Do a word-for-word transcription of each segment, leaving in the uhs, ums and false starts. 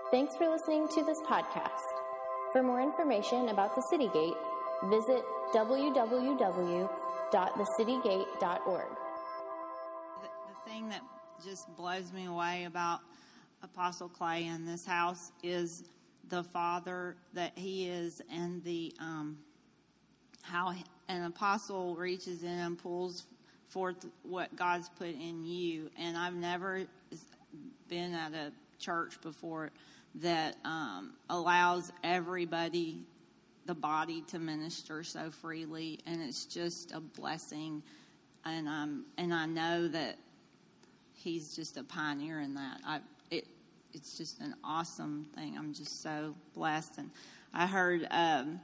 Thanks for listening to this podcast. For more information about the City Gate, visit w w w dot the city gate dot org. The, the thing that just blows me away about Apostle Clay in this house is the father that he is, and the um, how an apostle reaches in and pulls forth what God's put in you. And I've never been at a church before that um, allows everybody, the body, to minister so freely, and it's just a blessing. And um, and I know that he's just a pioneer in that. I it it's just an awesome thing. I'm just so blessed. And I heard um,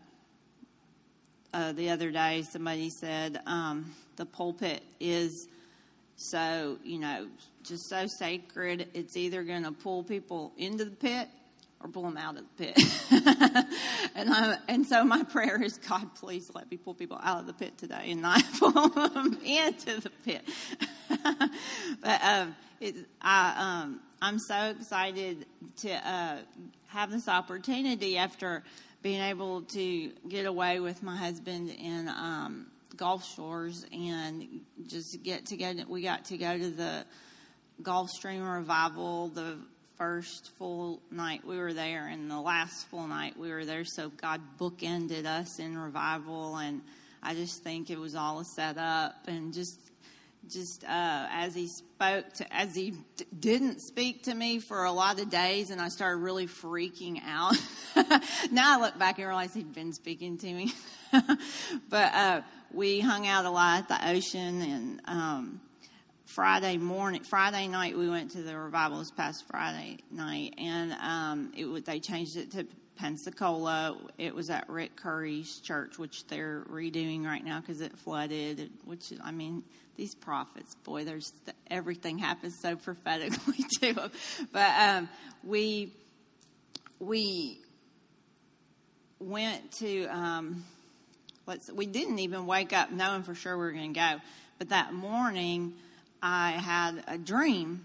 uh, the other day somebody said um, the pulpit is so, you know, just so sacred. It's either going to pull people into the pit or pull them out of the pit. and I, and so my prayer is, God, please let me pull people out of the pit today and not pull them into the pit. but um, it, I, um, I'm so excited to uh, have this opportunity after being able to get away with my husband in um, Gulf Shores and just get to go. We got to go to the Gulfstream Revival, the first full night we were there, and the last full night we were there. So God bookended us in revival, and I just think it was all a setup. And just, just uh, as he spoke to, as he d- didn't speak to me for a lot of days, and I started really freaking out. Now I look back and realize he'd been speaking to me. but uh, we hung out a lot at the ocean, and um, Friday morning, Friday night, we went to the revival this past Friday night, and um, it would, they changed it to Pensacola. It was at Rick Curry's church, which they're redoing right now because it flooded. Which, I mean, these prophets, boy, there's everything happens so prophetically to them. But um, we we went to. Um, let's. We didn't even wake up knowing for sure we were going to go, but that morning I had a dream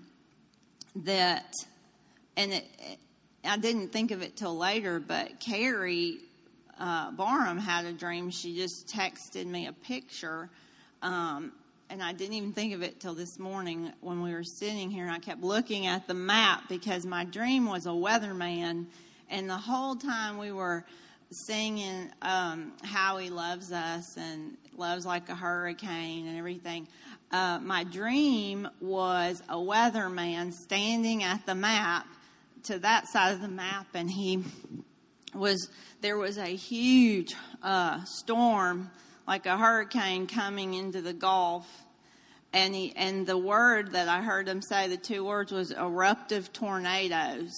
that, and it, it, I didn't think of it till later, but Carrie uh, Barham had a dream. She just texted me a picture, um, and I didn't even think of it till this morning when we were sitting here, and I kept looking at the map because my dream was a weatherman, and the whole time we were singing um, how he loves us and loves like a hurricane and everything. Uh, my dream was a weatherman standing at the map, to that side of the map, and he was, there was a huge uh, storm, like a hurricane coming into the Gulf, and he, and the word that I heard him say, the two words, was eruptive tornadoes.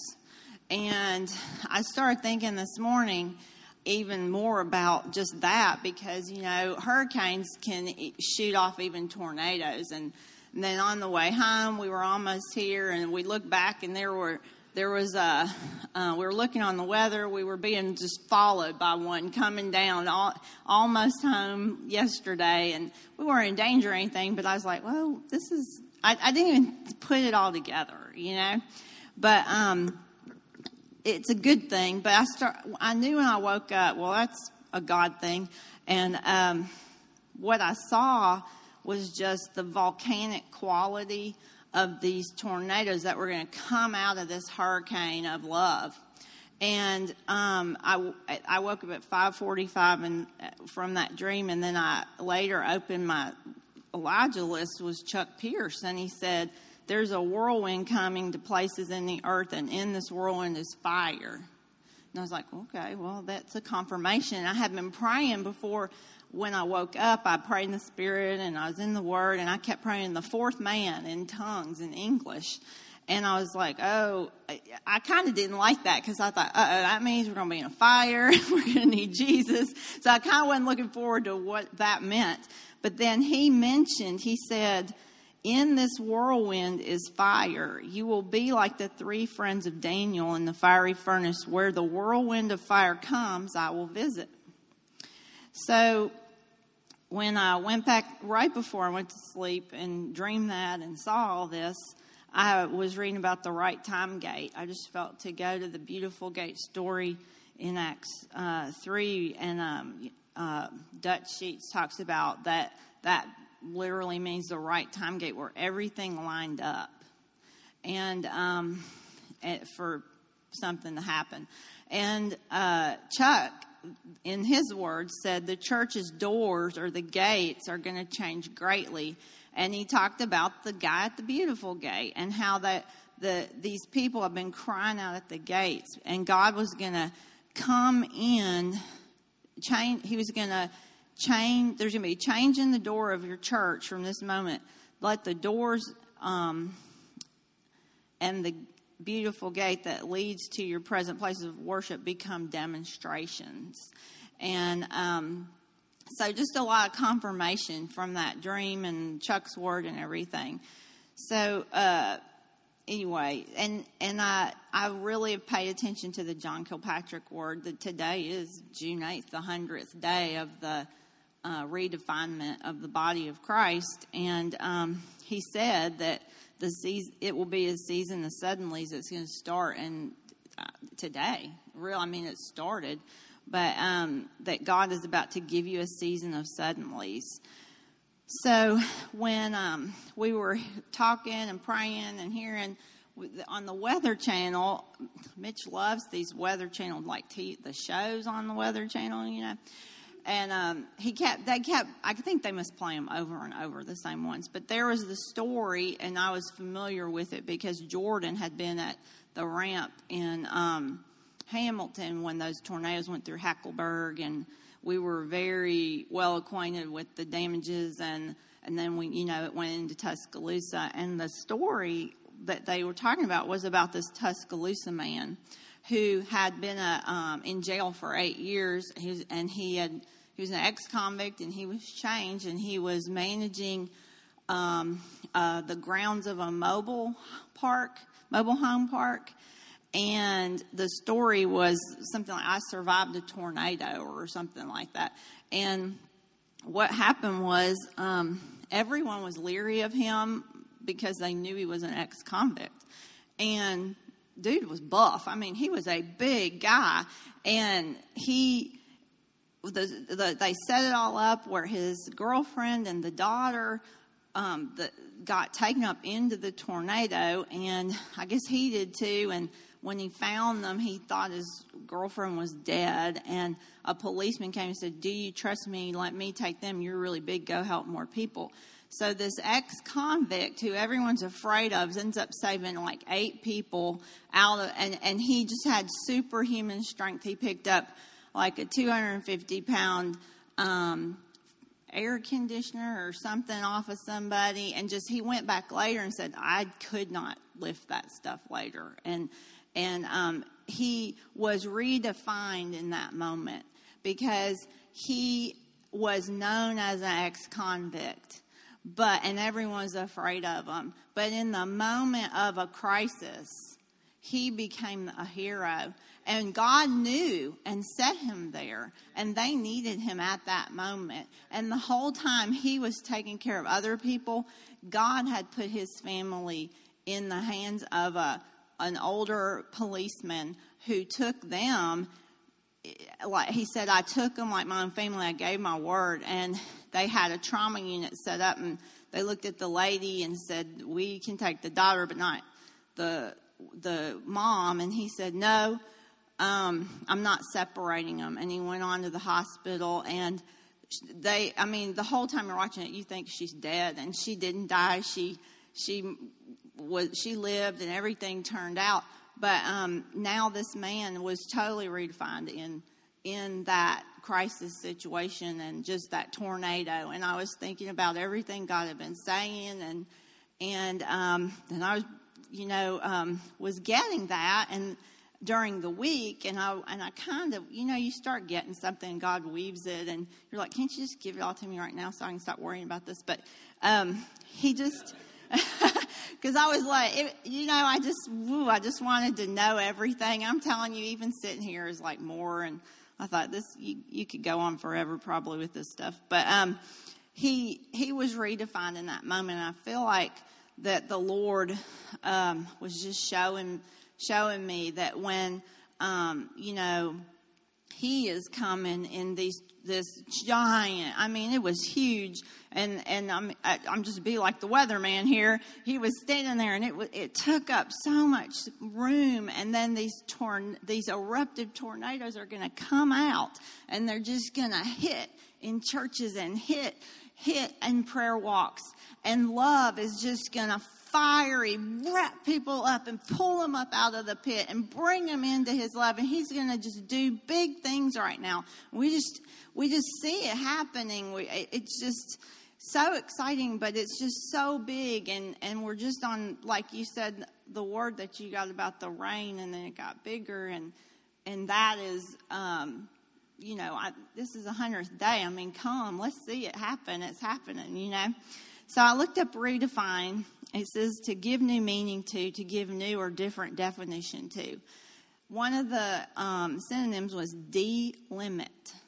And I started thinking this morning even more about just that, because, you know, hurricanes can shoot off even tornadoes. And, and then on the way home, we were almost here, and we looked back, and there were there was a uh, we were looking on the weather. We were being just followed by one coming down all, almost home yesterday, and we weren't in danger or anything. But I was like, well, this is I, I didn't even put it all together, you know. But um. It's a good thing, but I start. I knew when I woke up, well, that's a God thing. And um, what I saw was just the volcanic quality of these tornadoes that were going to come out of this hurricane of love. And um, I, I woke up at five forty-five and from that dream, and then I later opened my Elijah list was Chuck Pierce, and he said, there's a whirlwind coming to places in the earth, and in this whirlwind is fire. And I was like, okay, well, that's a confirmation. I had been praying before when I woke up. I prayed in the Spirit, and I was in the Word, and I kept praying the fourth man in tongues in English. And I was like, oh, I, I kind of didn't like that, because I thought, uh-oh, that means we're going to be in a fire. We're going to need Jesus. So I kind of wasn't looking forward to what that meant. But then he mentioned, he said, in this whirlwind is fire. You will be like the three friends of Daniel in the fiery furnace. Where the whirlwind of fire comes, I will visit. So when I went back right before I went to sleep and dreamed that and saw all this, I was reading about the right time gate. I just felt to go to the beautiful gate story in Acts uh, three, and um, uh, Dutch Sheets talks about that. That literally means the right time gate, where everything lined up, and um, for something to happen. And uh, Chuck, in his words, said the church's doors or the gates are going to change greatly. And he talked about the guy at the beautiful gate and how that the these people have been crying out at the gates, and God was going to come in, change. He was going to change. There's going to be a change in the door of your church from this moment. Let the doors um, and the beautiful gate that leads to your present places of worship become demonstrations. And um, so just a lot of confirmation from that dream and Chuck's word and everything. So uh, anyway, and and I, I really have paid attention to the John Kilpatrick word that today is June eighth, the hundredth day of the uh, redefinement of the body of Christ. And um, he said that The season, it will be a season of suddenlies that's going to start and uh, today. Real, I mean, it started, but um, that God is about to give you a season of suddenlies. So when um, we were talking and praying and hearing on the Weather Channel, Mitch loves these Weather Channel, like t- the shows on the Weather Channel, you know. And um, he kept, they kept, I think they must play them over and over, the same ones. But there was the story, and I was familiar with it because Jordan had been at the ramp in um, Hamilton when those tornadoes went through Hackleburg, and we were very well acquainted with the damages, and, and then we, you know, it went into Tuscaloosa. And the story that they were talking about was about this Tuscaloosa man who had been a, um, in jail for eight years, he was, and he had he was an ex-convict, and he was changed, and he was managing um, uh, the grounds of a mobile park, mobile home park, and the story was something like, I survived a tornado or something like that. And what happened was um, everyone was leery of him because they knew he was an ex-convict, and dude was buff. I mean, he was a big guy, and he, the, the, they set it all up where his girlfriend and the daughter um, the, got taken up into the tornado, and I guess he did too. And when he found them, he thought his girlfriend was dead, and a policeman came and said, "Do you trust me? Let me take them. You're really big. Go help more people." So this ex-convict, who everyone's afraid of, ends up saving like eight people out of, and, and he just had superhuman strength. He picked up like a two hundred fifty pound um, air conditioner or something off of somebody, and just he went back later and said, "I could not lift that stuff later." And and um, he was redefined in that moment because he was known as an ex-convict. But, and everyone's afraid of him. But in the moment of a crisis, he became a hero. And God knew and set him there. And they needed him at that moment. And the whole time he was taking care of other people, God had put his family in the hands of a an older policeman who took them. Like he said, I took them like my own family. I gave my word, and they had a trauma unit set up, and they looked at the lady and said, "We can take the daughter, but not the the mom." And he said, "No, um, I'm not separating them." And he went on to the hospital, and they, I mean, the whole time you're watching it, you think she's dead, and she didn't die. She she was she lived, and everything turned out. But um, now this man was totally redefined in in that crisis situation and just that tornado. And I was thinking about everything God had been saying, and and um, and I was, you know, um, was getting that, and during the week, and I and I kind of, you know, you start getting something, and God weaves it, and you're like, can't you just give it all to me right now so I can stop worrying about this? But um, he just. Because I was like, it, you know, I just, woo, I just wanted to know everything. I'm telling you, even sitting here is like more. And I thought this, you, you could go on forever probably with this stuff. But um, he he was redefined in that moment. And I feel like that the Lord um, was just showing showing me that when, um, you know, He is coming in these this giant. I mean, it was huge, and and I'm I, I'm just be like the weatherman here. He was standing there, and it was, it took up so much room. And then these torn these eruptive tornadoes are going to come out, and they're just going to hit in churches and hit hit in prayer walks. And love is just going to fiery wrap people up and pull them up out of the pit and bring them into His love. And He's going to just do big things right now. We just we just see it happening. We, it's just so exciting, but it's just so big. And, and we're just on, like you said, the word that you got about the rain, and then it got bigger. And and that is, um, you know, I, this is the hundredth day. I mean, come, let's see it happen. It's happening, you know. So I looked up redefine. It says to give new meaning to, to give new or different definition to. One of the um, synonyms was delimit.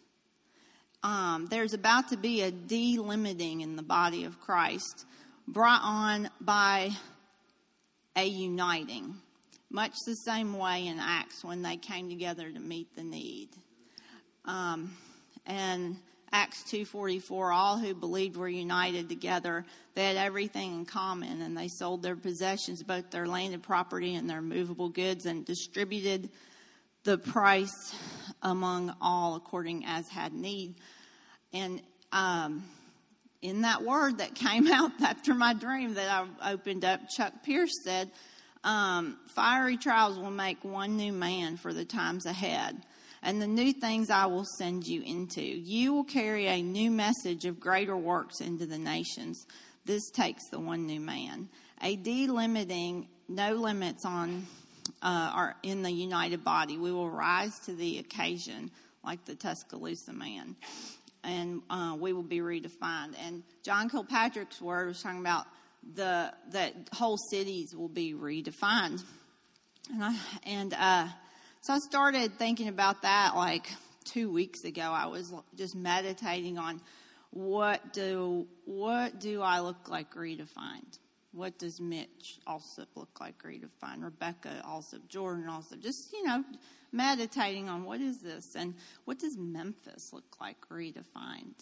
Um, there's about to be a delimiting in the body of Christ, brought on by a uniting, much the same way in Acts when they came together to meet the need. Um, and Acts two forty-four, all who believed were united together. They had everything in common, and they sold their possessions, both their landed property and their movable goods, and distributed the price among all according as had need. And um, in that word that came out after my dream that I opened up, Chuck Pierce said, um, fiery trials will make one new man for the times ahead. And the new things I will send you into. You will carry a new message of greater works into the nations. This takes the one new man. A delimiting, no limits on uh, are in the united body. We will rise to the occasion like the Tuscaloosa man. And uh, we will be redefined. And John Kilpatrick's word was talking about the that whole cities will be redefined. And I, and uh So I started thinking about that like two weeks ago. I was just meditating on what do what do I look like redefined? What does Mitch Alsop look like redefined? Rebecca Alsop, Jordan Alsop. Just, you know, meditating on what is this? And what does Memphis look like redefined?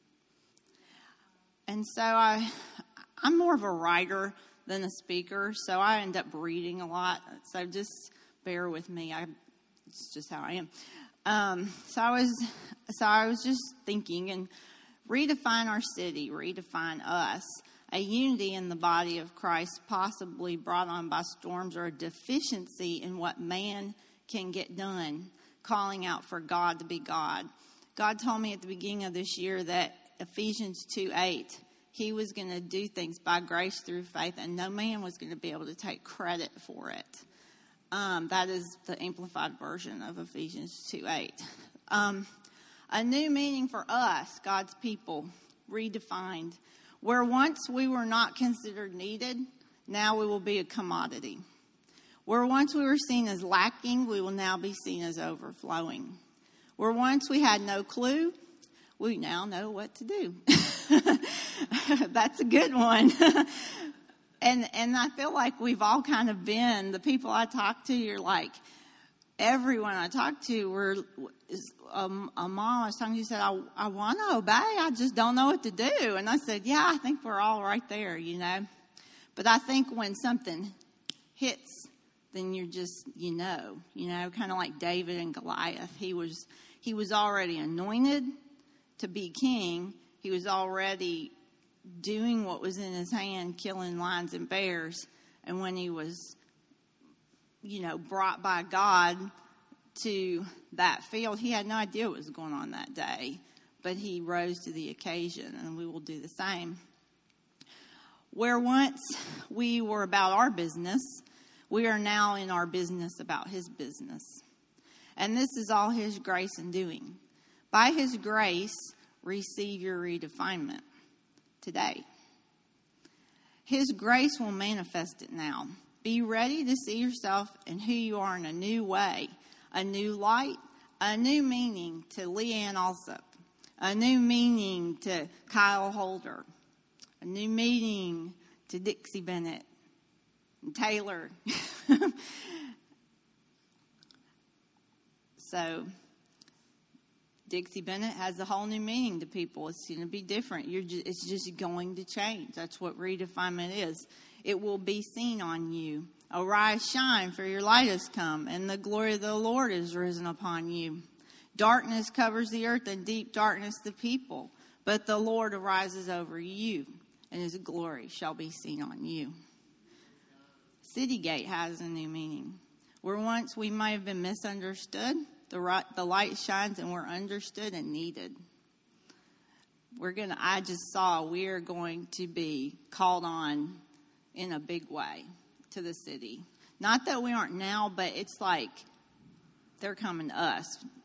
And so I, I'm more of a writer than a speaker, so I end up reading a lot. So just bear with me. I It's just how I am. Um, so I was, so I was just thinking, and redefine our city, redefine us, a unity in the body of Christ, possibly brought on by storms or a deficiency in what man can get done, calling out for God to be God. God told me at the beginning of this year that Ephesians two eight, He was going to do things by grace through faith, and no man was going to be able to take credit for it. Um, that is the amplified version of Ephesians two eight. Um, a new meaning for us, God's people, redefined. Where once we were not considered needed, now we will be a commodity. Where once we were seen as lacking, we will now be seen as overflowing. Where once we had no clue, we now know what to do. That's a good one. And and I feel like we've all kind of been, the people I talk to, you're like, everyone I talk to, were, um, a mom I was talking to said, I, I want to obey, I just don't know what to do. And I said, yeah, I think we're all right there, you know. But I think when something hits, then you're just, you know, you know, kind of like David and Goliath. He was, he was already anointed to be king. He was already doing what was in his hand, killing lions and bears. And when he was, you know, brought by God to that field, he had no idea what was going on that day. But he rose to the occasion, and we will do the same. Where once we were about our business, we are now in our business about his business. And this is all his grace in doing. By his grace, receive your redefinement today. His grace will manifest it now. Be ready to see yourself and who you are in a new way, a new light, a new meaning to Leanne Alsop, a new meaning to Kyle Holder, a new meaning to Dixie Bennett and Taylor. So Dixie Bennett has a whole new meaning to people. It's going to be different. You're just, it's just going to change. That's what redefinement is. It will be seen on you. Arise, shine, for your light has come, and the glory of the Lord is risen upon you. Darkness covers the earth, and deep darkness the people. But the Lord arises over you, and his glory shall be seen on you. City Gate has a new meaning. Where once we might have been misunderstood, the right, the light shines and we're understood and needed. We're gonna. I just saw we are going to be called on in a big way to the city. Not that we aren't now, but it's like they're coming to us.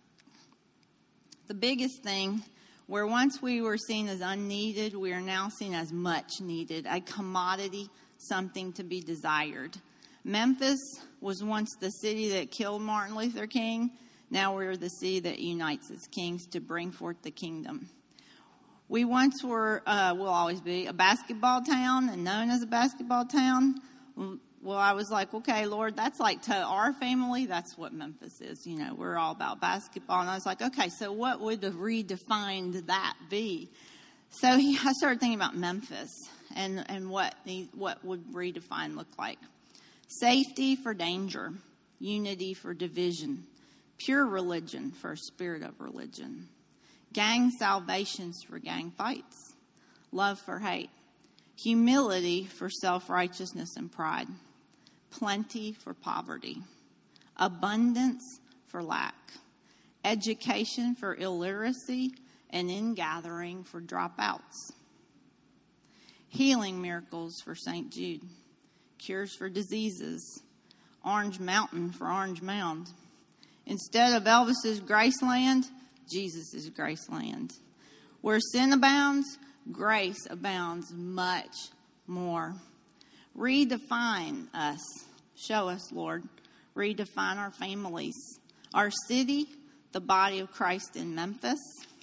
The biggest thing, where once we were seen as unneeded, we are now seen as much needed, a commodity, something to be desired. Memphis was once the city that killed Martin Luther King. Now we're the city that unites its kings to bring forth the kingdom. We once were, uh, will always be, a basketball town and known as a basketball town. Well, I was like, okay, Lord, that's like to our family, that's what Memphis is. You know, we're all about basketball. And I was like, okay, so what would have redefined that be? So he, I started thinking about Memphis and, and what the, what would redefine look like. Safety for danger, unity for division, pure religion for a spirit of religion, gang salvations for gang fights, love for hate, humility for self-righteousness and pride, plenty for poverty, abundance for lack, education for illiteracy, and ingathering for dropouts, healing miracles for Saint Jude, cures for diseases, Orange Mountain for Orange Mound. Instead of Elvis's Graceland, Jesus' Graceland. Where sin abounds, grace abounds much more. Redefine us. Show us, Lord. Redefine our families. Our city, the body of Christ in Memphis.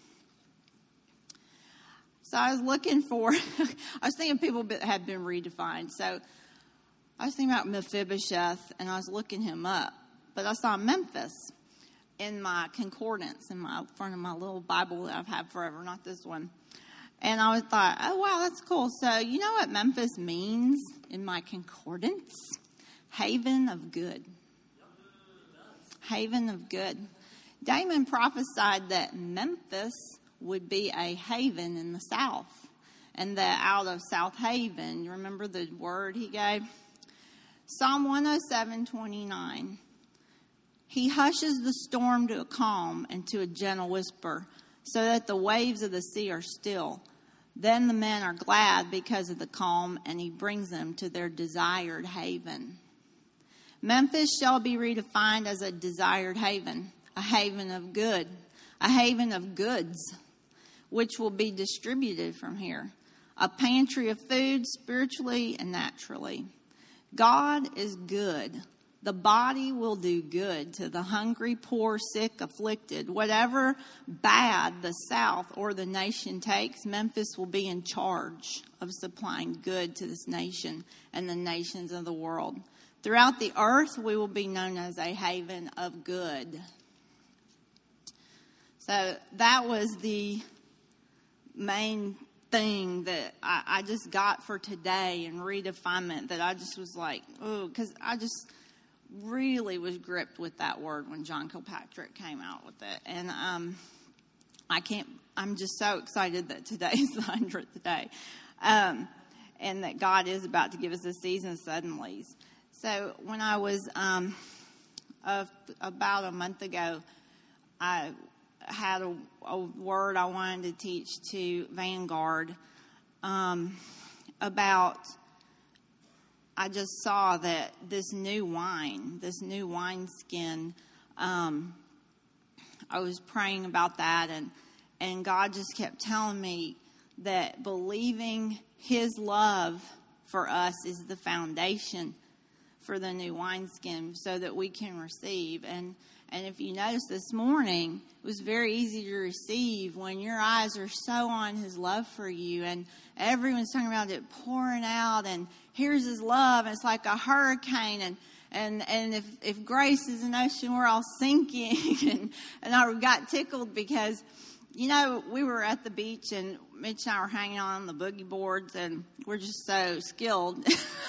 So I was looking for, I was thinking people that had been redefined. So I was thinking about Mephibosheth, and I was looking him up. But I saw Memphis in my concordance in my front of my little Bible that I've had forever, not this one. And I was thought, oh, wow, that's cool. So you know what Memphis means in my concordance? Haven of good. Haven of good. Damon prophesied that Memphis would be a haven in the south. And that out of South Haven, you remember the word he gave? Psalm one oh seven twenty-nine. He hushes the storm to a calm and to a gentle whisper, so that the waves of the sea are still. Then the men are glad because of the calm, and he brings them to their desired haven. Memphis shall be redefined as a desired haven, a haven of good, a haven of goods, which will be distributed from here, a pantry of food spiritually and naturally. God is good. The body will do good to the hungry, poor, sick, afflicted. Whatever bad the South or the nation takes, Memphis will be in charge of supplying good to this nation and the nations of the world. Throughout the earth, we will be known as a haven of good. So that was the main thing that I, I just got for today in redefinement, that I just was like, oh, because I just really was gripped with that word when John Kilpatrick came out with it. And um, I can't, I'm just so excited that today is the hundredth day. Um, and that God is about to give us a season of suddenlies. So when I was um, uh, about a month ago, I had a, a word I wanted to teach to Vanguard um, about, I just saw that this new wine, this new wineskin, um, I was praying about that, and, and God just kept telling me that believing his love for us is the foundation for the new wineskin so that we can receive. And And if you notice this morning, it was very easy to receive when your eyes are so on his love for you. And everyone's talking about it pouring out. And here's his love. And it's like a hurricane. And and, and if, if grace is an ocean, we're all sinking. and, and I got tickled because, you know, we were at the beach. And Mitch and I were hanging on the boogie boards. And we're just so skilled.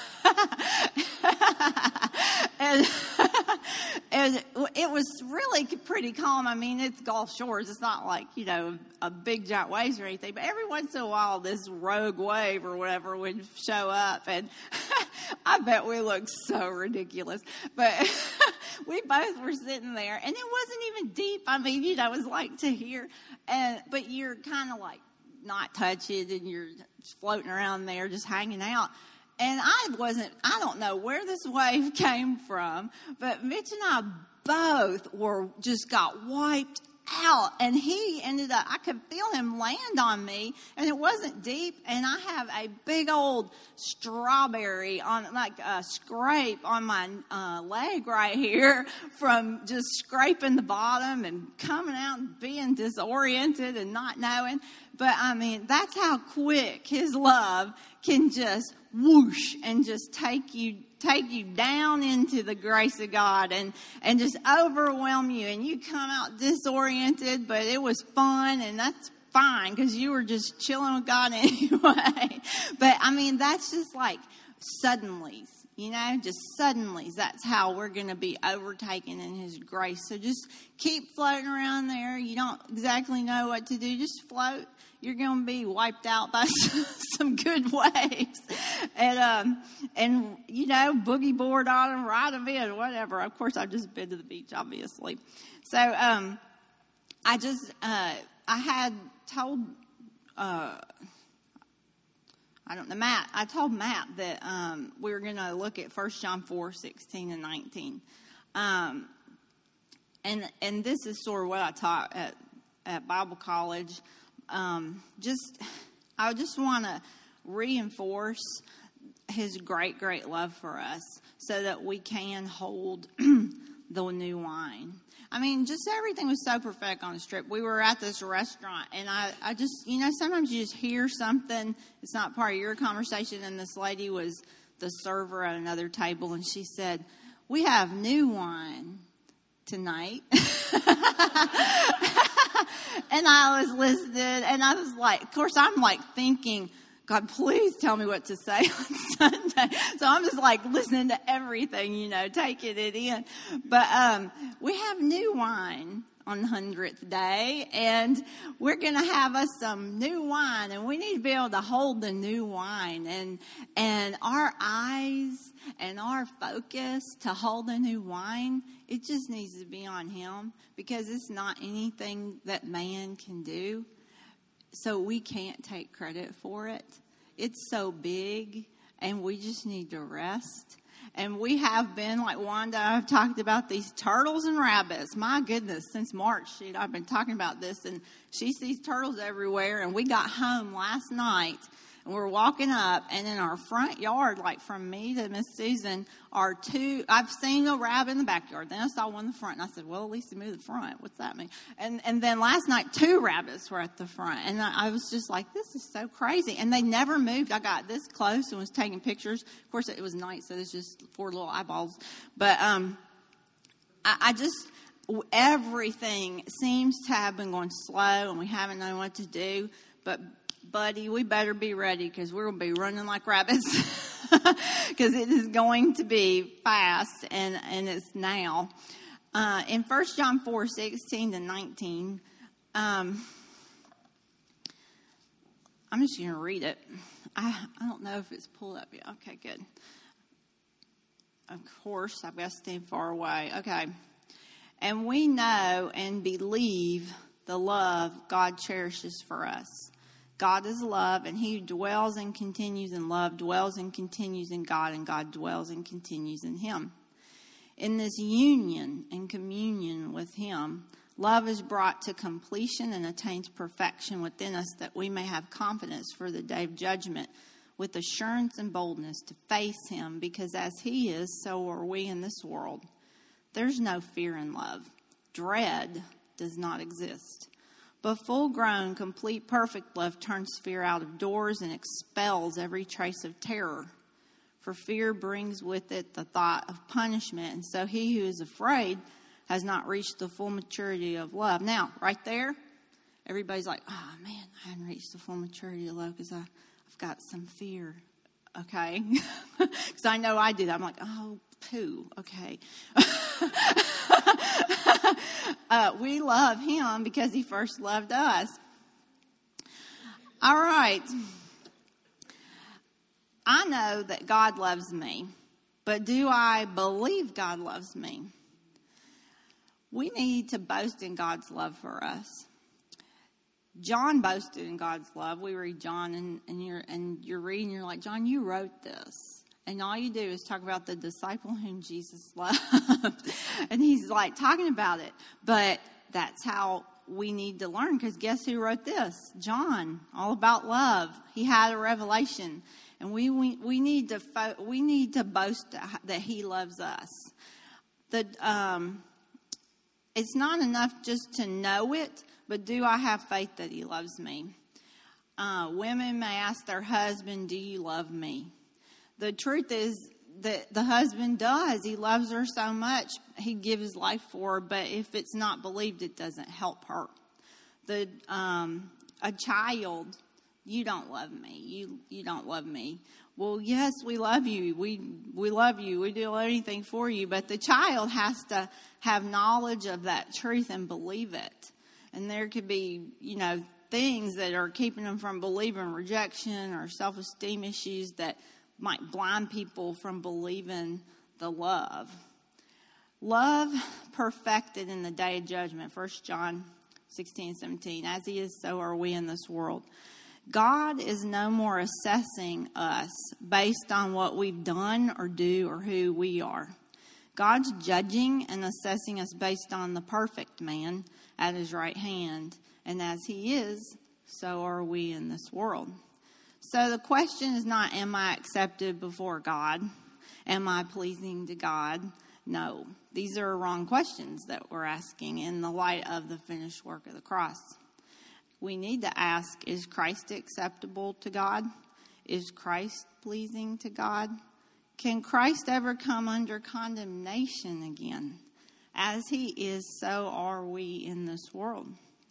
and... And it was really pretty calm. I mean, it's Gulf Shores. It's not like, you know, a big giant waves or anything. But every once in a while, this rogue wave or whatever would show up. And I bet we looked so ridiculous. But we both were sitting there. And it wasn't even deep. I mean, you know, it was like to here. And, but you're kind of like not touching and you're floating around there just hanging out. And I wasn't, I don't know where this wave came from, but Mitch and I both were, just got wiped out. And he ended up, I could feel him land on me, and it wasn't deep. And I have a big old strawberry on, like a scrape on my uh, leg right here from just scraping the bottom and coming out and being disoriented and not knowing. But I mean, that's how quick his love can just whoosh and just take you take you down into the grace of God and, and just overwhelm you. And you come out disoriented, but it was fun, and that's fine because you were just chilling with God anyway. But, I mean, that's just like suddenlies, you know, just suddenlies. That's how we're going to be overtaken in his grace. So just keep floating around there. You don't exactly know what to do. Just float. You're going to be wiped out by some good waves. And, um, and you know, boogie board on them, ride them in, whatever. Of course, I've just been to the beach, obviously. So um, I just, uh, I had told, uh, I don't know, Matt, I told Matt that um, we were going to look at First John four, sixteen and nineteen. Um, and and this is sort of what I taught at, at Bible college. Um, just, I just want to reinforce his great, great love for us so that we can hold the new wine. I mean, just everything was so perfect on the strip. We were at this restaurant, and I, I just, you know, sometimes you just hear something. It's not part of your conversation, and this lady was the server at another table, and she said, "We have new wine tonight." And I was listening, and I was like, of course, I'm like thinking, God, please tell me what to say on Sunday. So I'm just like listening to everything, you know, taking it in. But um, we have new wine on the hundredth day, and we're going to have us some new wine, and we need to be able to hold the new wine, and and our eyes and our focus to hold the new wine, it just needs to be on him, because it's not anything that man can do, so we can't take credit for it. It's so big, and we just need to rest. And we have been, like Wanda, I've talked about these turtles and rabbits. My goodness, since March, she, I've been talking about this, and she sees turtles everywhere. And we got home last night, and we're walking up, and in our front yard, like from me to Miss Susan, are two, I've seen a rabbit in the backyard. Then I saw one in the front, and I said, well, at least he moved the front. What's that mean? And and then last night, two rabbits were at the front. And I, I was just like, this is so crazy. And they never moved. I got this close and was taking pictures. Of course, it was night, so there's just four little eyeballs. But um, I, I just, everything seems to have been going slow, and we haven't known what to do. But buddy, we better be ready, because we're going to be running like rabbits, because it is going to be fast, and, and it's now. Uh, in First John four, sixteen to nineteen, um, I'm just going to read it. I, I don't know if it's pulled up yet. Okay, good. Of course, I've got to stand far away. Okay. And we know and believe the love God cherishes for us. God is love, and he who dwells and continues in love dwells and continues in God, and God dwells and continues in him. In this union and communion with him, love is brought to completion and attains perfection within us, that we may have confidence for the day of judgment. with assurance and boldness to face him, because as he is, so are we in this world. There's no fear in love. Dread does not exist. But full-grown, complete, perfect love turns fear out of doors and expels every trace of terror. For fear brings with it the thought of punishment, and so he who is afraid has not reached the full maturity of love. Now, right there, everybody's like, oh, man, I haven't reached the full maturity of love because I've got some fear, okay? Because I know I did. I'm like, oh, poo, okay. uh, we love him because he first loved us. All right. I know that God loves me, but do I believe God loves me? We need to boast in God's love for us. John boasted in God's love. We read John, and, and you're and you're reading, you're like, John, you wrote this. And all you do is talk about the disciple whom Jesus loved. And he's like talking about it. But that's how we need to learn, because guess who wrote this? John, all about love. He had a revelation. And we we, we need to fo- we need to boast that he loves us. The um, it's not enough just to know it, but do I have faith that he loves me? Uh, women may ask their husband, do you love me? The truth is that the husband does. He loves her so much, he'd give his life for her. But if it's not believed, it doesn't help her. The um, a child, you don't love me. You you don't love me. Well, yes, we love you. We we love you. We do anything for you. But the child has to have knowledge of that truth and believe it. And there could be, you know, things that are keeping them from believing, rejection or self-esteem issues that might blind people from believing the love. Love perfected in the day of judgment. First John sixteen, seventeen. As he is, so are we in this world. God is no more assessing us based on what we've done or do or who we are. God's judging and assessing us based on the perfect man at his right hand. And as he is, so are we in this world. So the question is not, am I accepted before God? Am I pleasing to God? No. These are wrong questions that we're asking in the light of the finished work of the cross. We need to ask, is Christ acceptable to God? Is Christ pleasing to God? Can Christ ever come under condemnation again? As he is, so are we in this world.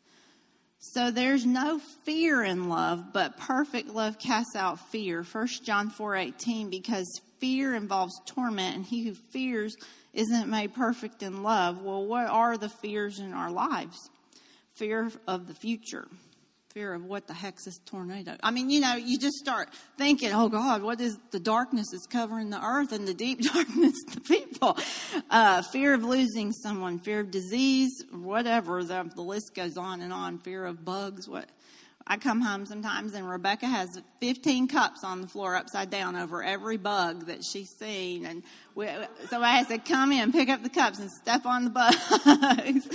So there's no fear in love, but perfect love casts out fear. First John four eighteen, because fear involves torment, and he who fears isn't made perfect in love. Well, what are the fears in our lives? Fear of the future. Fear of what the heck's this tornado? I mean, you know, you just start thinking, oh, God, what is the darkness that's covering the earth and the deep darkness the people? Uh, fear of losing someone, fear of disease, whatever. The, the list goes on and on. Fear of bugs. What? I come home sometimes and Rebecca has fifteen cups on the floor upside down over every bug that she's seen. And we, so I had to come in, pick up the cups and step on the bugs.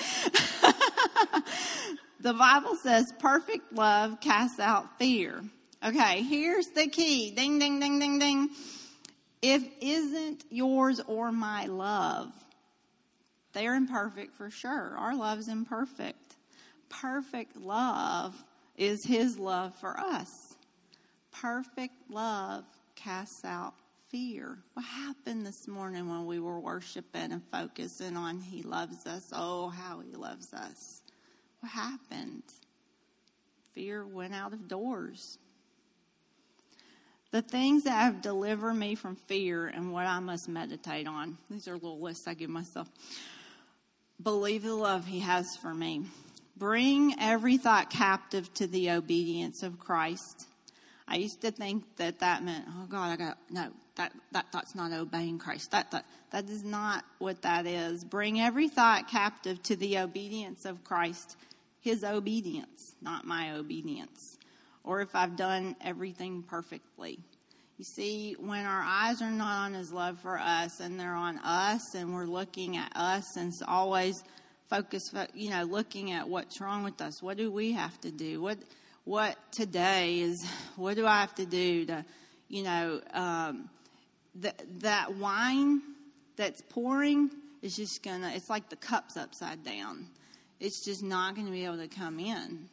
The Bible says perfect love casts out fear. Okay, here's the key. Ding, ding, ding, ding, ding. If isn't yours or my love, they're imperfect for sure. Our love's imperfect. Perfect love is his love for us. Perfect love casts out fear. What happened this morning when we were worshiping and focusing on he loves us? Oh, how he loves us. What happened? Fear went out of doors. The things that have delivered me from fear and what I must meditate on. These are little lists I give myself. Believe the love he has for me. Bring every thought captive to the obedience of Christ. I used to think that that meant, oh God, I got, no, that, that thought's not obeying Christ. That, that, that is not what that is. Bring every thought captive to the obedience of Christ. His obedience, not my obedience. Or if I've done everything perfectly. You see, when our eyes are not on his love for us and they're on us and we're looking at us and it's always focused, you know, looking at what's wrong with us. What do we have to do? What what today is, what do I have to do to, you know, um, th- that wine that's pouring is just going to, it's like the cup's upside down. It's just not going to be able to come in.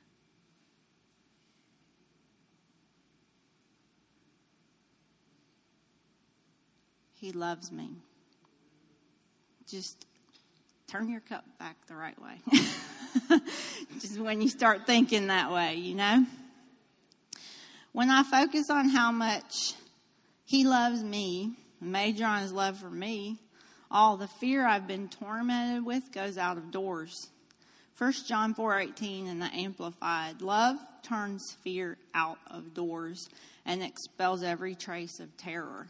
He loves me. Just turn your cup back the right way. Just when you start thinking that way, you know. When I focus on how much he loves me, major on his love for me, all the fear I've been tormented with goes out of doors. First John four eighteen in the Amplified. Love turns fear out of doors and expels every trace of terror.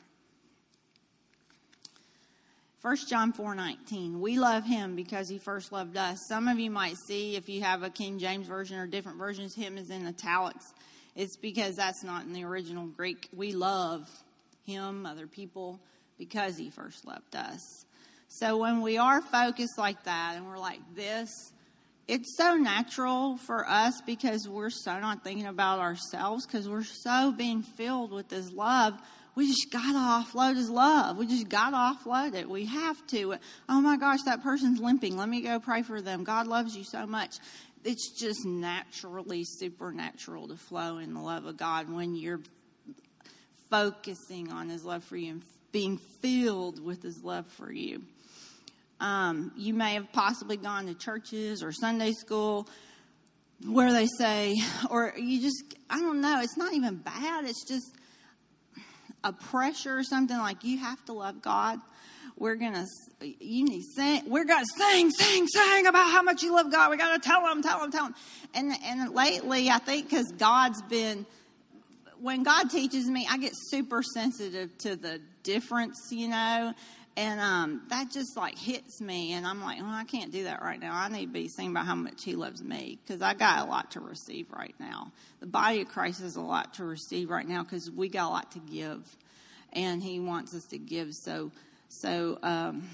First John four nineteen, we love him because he first loved us. Some of you might see, if you have a King James version or different versions, him is in italics. It's because that's not in the original Greek. We love him, other people, because he first loved us. So when we are focused like that and we're like this, it's so natural for us because we're so not thinking about ourselves, because we're so being filled with this love. We just got to offload his love. We just got to offload it. We have to. Oh, my gosh, that person's limping. Let me go pray for them. God loves you so much. It's just naturally supernatural to flow in the love of God when you're focusing on his love for you and being filled with his love for you. Um, you may have possibly gone to churches or Sunday school where they say, or you just, I don't know, it's not even bad. It's just a pressure or something like you have to love God. We're going to, you need to sing, we're going to sing, sing, sing about how much you love God. We got to tell them, tell them, tell them. And, and lately, I think because God's been, when God teaches me, I get super sensitive to the difference, you know, and um, that just like hits me. And I'm like, oh, I can't do that right now. I need to be singing about how much he loves me because I got a lot to receive right now. The body of Christ has a lot to receive right now because we got a lot to give. And he wants us to give. So, so um,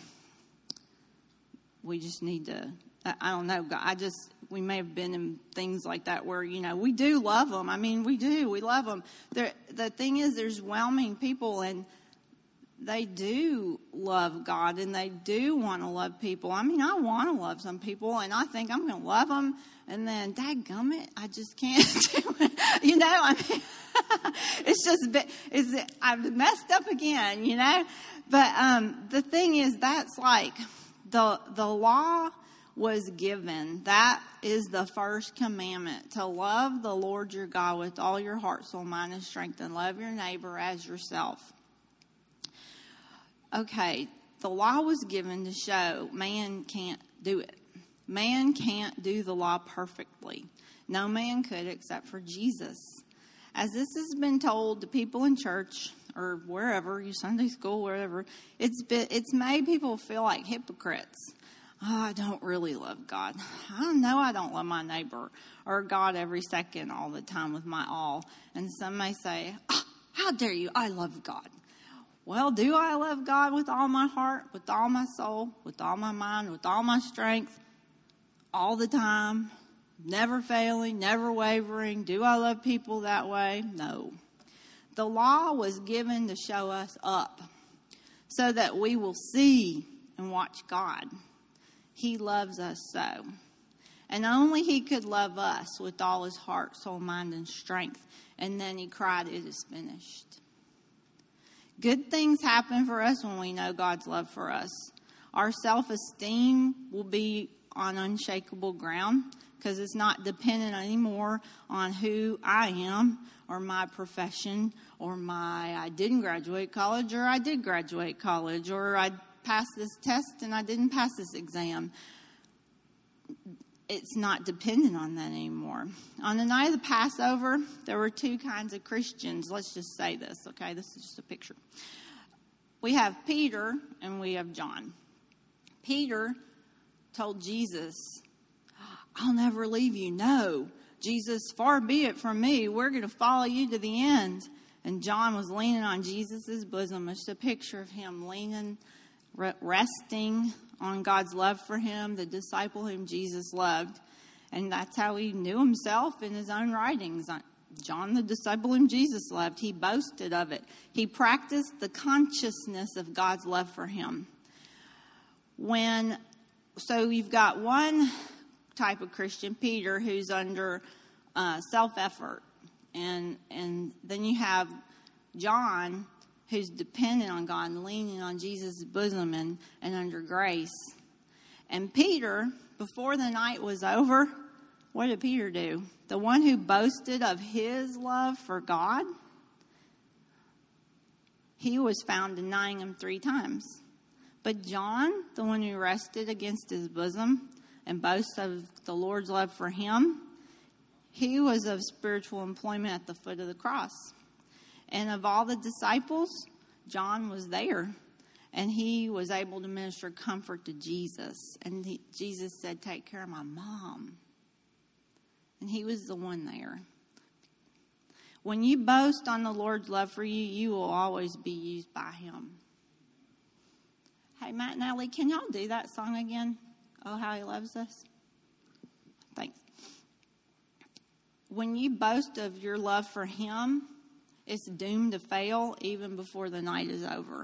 we just need to, I, I don't know. I just, we may have been in things like that where, you know, we do love them. I mean, we do. We love them. The, the thing is, there's whelming people and they do love God and they do want to love people. I mean, I want to love some people and I think I'm going to love them. And then, dadgummit, I just can't do it. You know, I mean, it's just, is it, I've messed up again, you know. But um, the thing is, that's like the the law was given. That is the first commandment, to love the Lord your God with all your heart, soul, mind, and strength, and love your neighbor as yourself. Okay, the law was given to show man can't do it. Man can't do the law perfectly. No man could except for Jesus. As this has been told to people in church or wherever, you Sunday school, wherever, it's been, it's made people feel like hypocrites. Oh, I don't really love God. I know I don't love my neighbor or God every second all the time with my all. And some may say, oh, how dare you? I love God. Well, do I love God with all my heart, with all my soul, with all my mind, with all my strength, all the time, never failing, never wavering? Do I love people that way? No. The law was given to show us up so that we will see and watch God. He loves us so. And only he could love us with all his heart, soul, mind, and strength. And then he cried, it is finished. Good things happen for us when we know God's love for us. Our self-esteem will be on unshakable ground because it's not dependent anymore on who I am or my profession or my I didn't graduate college or I did graduate college or I passed this test and I didn't pass this exam. It's not dependent on that anymore. On the night of the Passover, there were two kinds of Christians. Let's just say this, okay? This is just a picture. We have Peter and we have John. Peter told Jesus, I'll never leave you. No, Jesus, far be it from me. We're going to follow you to the end. And John was leaning on Jesus' bosom. It's a picture of him leaning, resting on God's love for him, the disciple whom Jesus loved. And that's how he knew himself in his own writings. John, the disciple whom Jesus loved, he boasted of it. He practiced the consciousness of God's love for him. When, so you've got one type of Christian, Peter, who's under uh, self-effort. And, and then you have John, who's dependent on God and leaning on Jesus' bosom and, and under grace. And Peter, before the night was over, what did Peter do? The one who boasted of his love for God, he was found denying him three times. But John, the one who rested against his bosom and boasts of the Lord's love for him, he was of spiritual employment at the foot of the cross. And of all the disciples, John was there. And he was able to minister comfort to Jesus. And he, Jesus said, take care of my mom. And he was the one there. When you boast on the Lord's love for you, you will always be used by him. Hey, Matt and Allie, can y'all do that song again? Oh, how he loves us. Thanks. When you boast of your love for him, it's doomed to fail even before the night is over.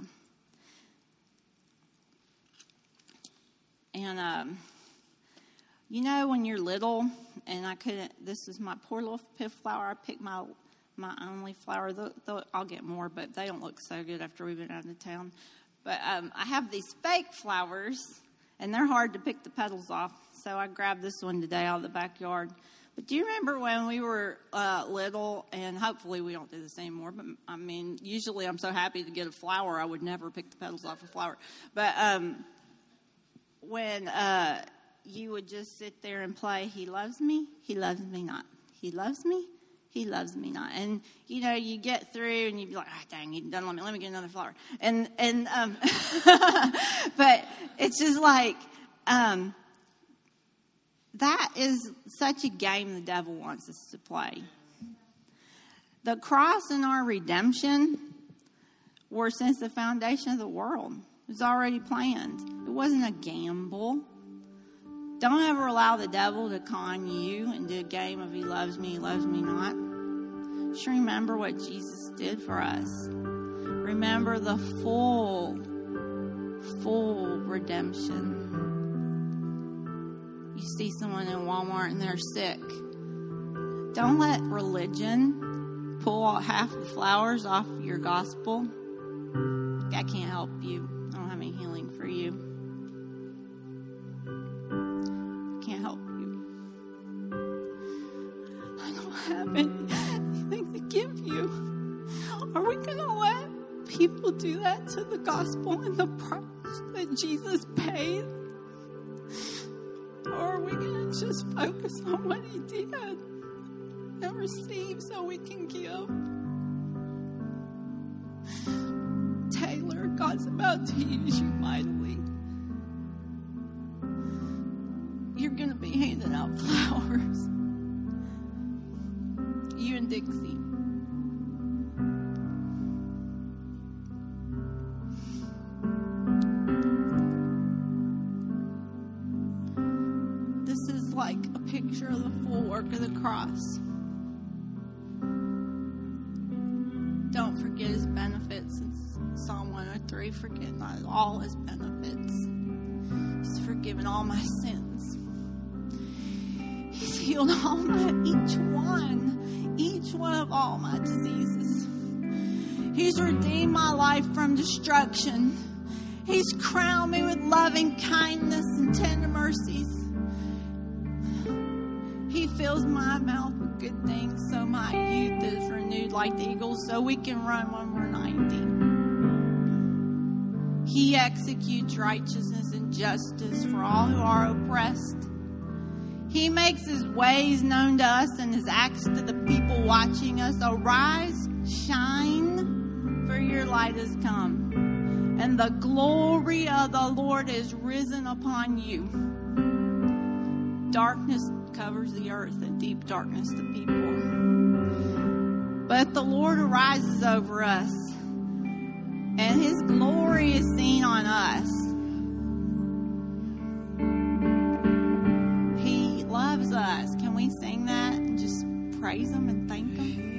And, um, you know, when you're little, and I couldn't, this is my poor little pith flower. I picked my my only flower. The, the, I'll get more, but they don't look so good after we've been out of town. But um, I have these fake flowers, and they're hard to pick the petals off. So I grabbed this one today out of the backyard. But do you remember when we were uh, little, and hopefully we don't do this anymore, but I mean, usually I'm so happy to get a flower, I would never pick the petals off a flower. But um, when uh, you would just sit there and play, he loves me, he loves me not. He loves me, he loves me not. And, you know, you get through and you'd be like, ah, dang, he doesn't love me, let me get another flower. And, and um, but it's just like, um, that is such a game the devil wants us to play. The cross and our redemption were since the foundation of the world. It was already planned. It wasn't a gamble. Don't ever allow the devil to con you and do a game of he loves me, he loves me not. Just remember what Jesus did for us. Remember the full, full redemption. You see someone in Walmart and they're sick. Don't let religion pull half the flowers off your gospel. I can't help you. I don't have any healing for you. I can't help you. I don't have anything to give you. Are we going to let people do that to the gospel and the price that Jesus paid? Or are we going to just focus on what he did and receive so we can give? Taylor, God's about to use you mightily. You're going to be handing out flowers. You and Dixie. Like a picture of the full work of the cross. Don't forget his benefits. In Psalm one oh three, forget not all his benefits. He's forgiven all my sins. He's healed all my, each one, each one of all my diseases. He's redeemed my life from destruction. He's crowned me with loving kindness and tender mercies. He fills my mouth with good things, so my youth is renewed like the eagles, so we can run when we're ninety. He executes righteousness and justice for all who are oppressed. He makes his ways known to us and his acts to the people watching us. Arise, shine, for your light has come, and the glory of the Lord is risen upon you. Darkness covers the earth and deep darkness the people. But the Lord arises over us, and his glory is seen on us. He loves us. Can we sing that and just praise him and thank him?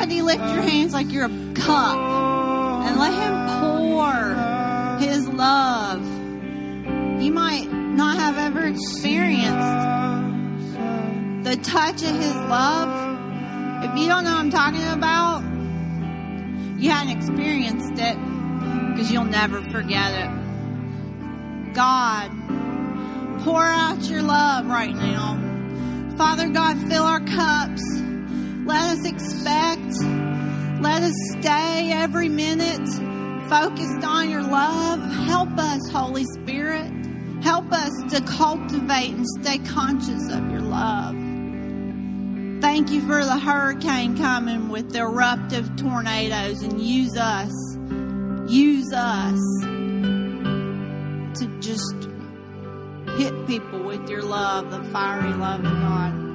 Everybody lift your hands like you're a cup and let Him pour His love. You might not have ever experienced the touch of His love. If you don't know what I'm talking about, you haven't experienced it, because you'll never forget it. God, pour out your love right now. Father God, fill our cups. Let us expect. Let us stay every minute focused on your love. Help us, Holy Spirit. Help us to cultivate and stay conscious of your love. Thank you for the hurricane coming with the eruptive tornadoes, and use us. Use us to just hit people with your love, the fiery love of God.